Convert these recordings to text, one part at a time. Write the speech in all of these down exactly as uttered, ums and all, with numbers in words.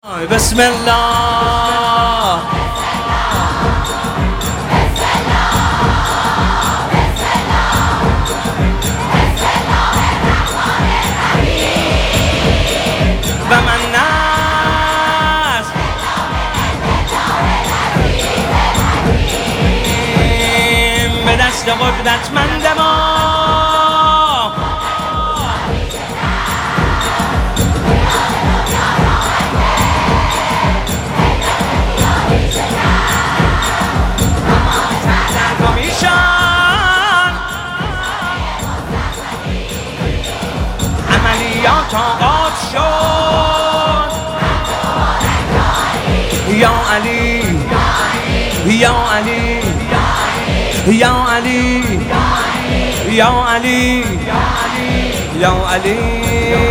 بسم الله و من ناس به دست قدرتمند ما عملیات آغاز شد یا علی یا علی یا علی یا علی یا علی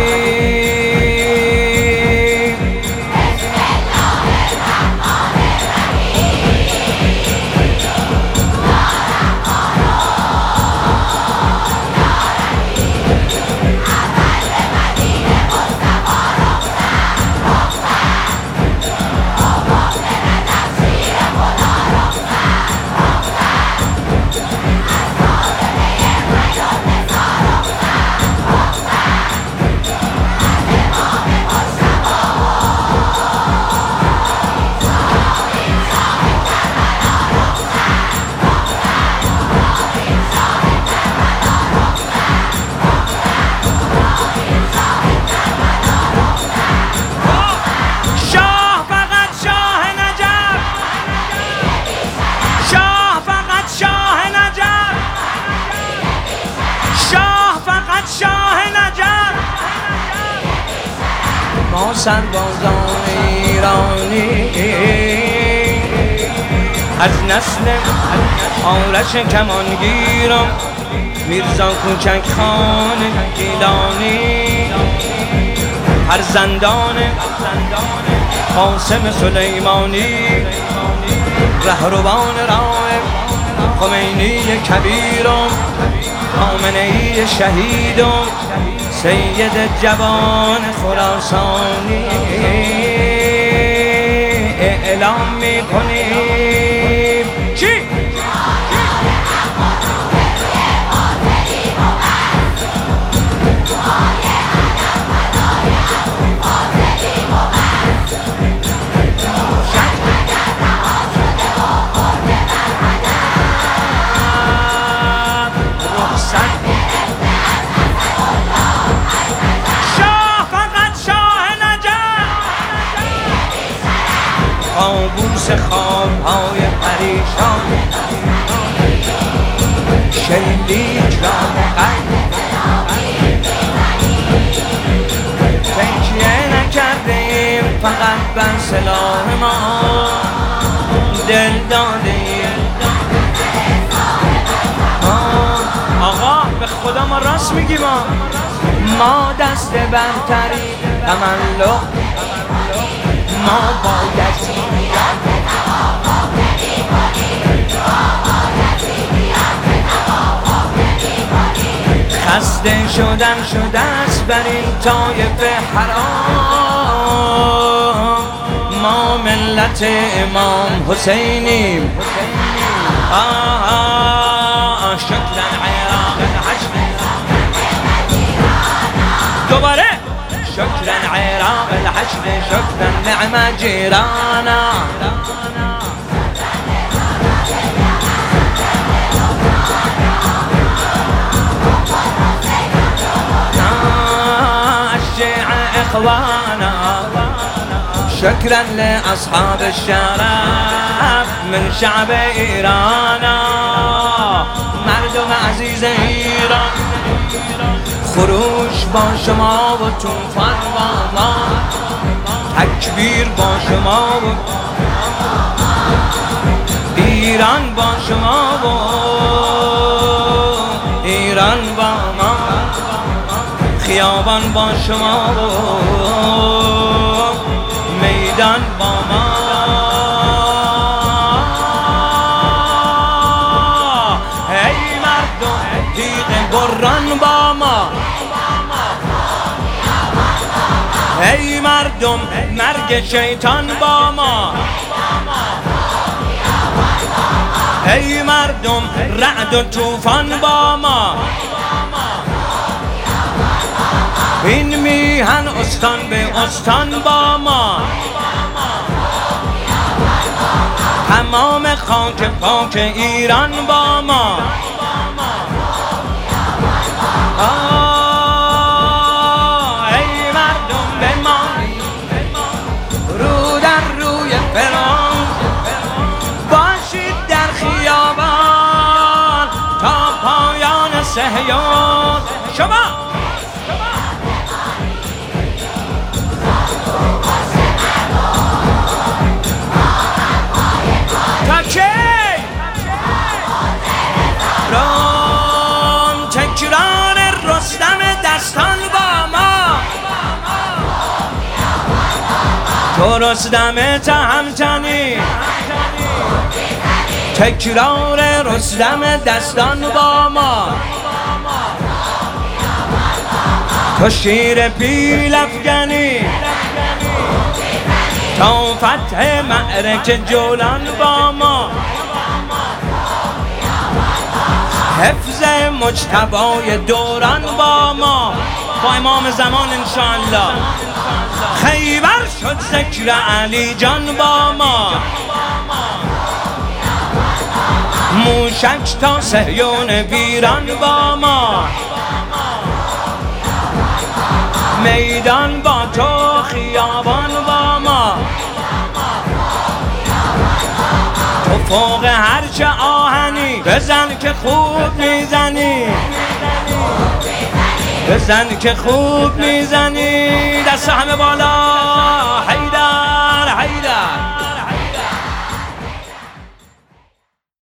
ما سربازان ایرانی از نسل آرش کمانگیرم میرزا کوچک خان گیلانی فرزندان قاسم سلیمانی رهروان راه خمینی کبیرم خامنه‌ای شهیدم سید جوان خراسانی اعلام میکنیم چی؟ قابوس خوابهای پریشان شلیک را مقید تکیه نکردیم فقط بر سلاح ما دل دادیم آقا به خدا ما راست میگیم ما دست برتری تملق ما باید خسته شدن شده است بر این طایفه حرام ما ملت امام حسینیم آه شکرن عراق الحشد دوباره شكرا عراق الحشد شكرا نعم جيرانا الشيعة إخوانا شكرا لأصحاب الشرف من شعب إيرانا مردم عزيز إيران خروش با شما و طوفان با ما تکبیر با شما و ایران با شما و ایران با ما خیابان با شما و میدان با ما ای مردم تیغ بران با ما ای مردم مرگ شیطان با ما، ای مردم رعد و طوفان با ما، این میهن استان به استان با ما، تمام خاک پاک ایران با ما. آه ای مردم بمانید رو در روی فرعون، باشید در خیابان تا پایان صهیون. شما تا کی رام تکرار رستم دستان با ما، تو رستم تهمتنی، تکرار رستم دستان با ما، تو شیر پیل افگنی تا فتح معرکه جولان با ما، حفظ مجتبای دوران با ما، با امام زمان انشاءالله. خیبر شد ذکر علی جان با ما، موشک تا صهیون ویران با ما، میدان با تو خیابان با ما، تو فوق هرچه آهنی بزن که خوب میزنی، بزن که خوب میزنی. دست همه بالا.